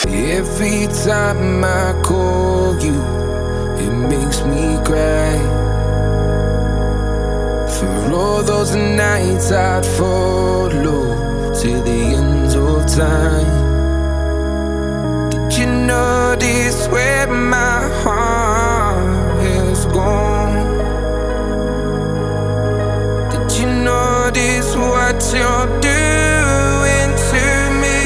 Every time I call you, it makes me cry. For all those nights I'd follow till the ends of time. Did you notice where my heart has gone? Did you notice what you're doing to me?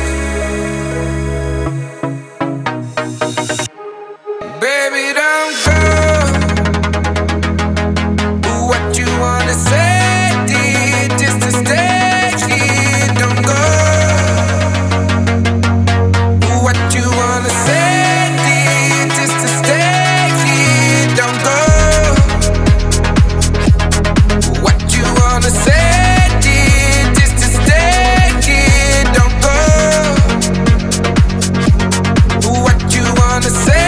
Baby, don't go. What you wanna say, dear, just to stay here. Don't go. What you wanna say, dear, just to stay here. Don't go. What you wanna say, dear, just to stay here. Don't go. What you wanna say?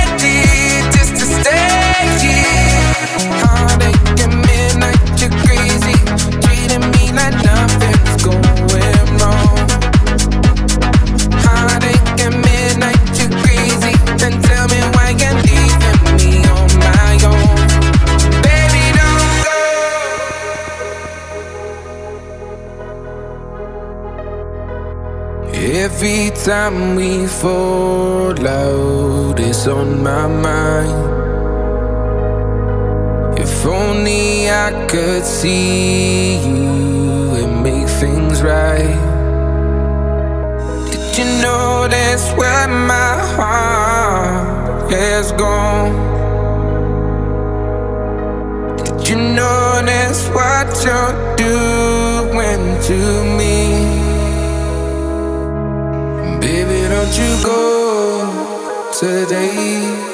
Every time we fall out, it's on my mind. If only I could see you and make things right. Did you notice where my heart has gone? Did you notice what you're doing to me? Baby, don't you go today.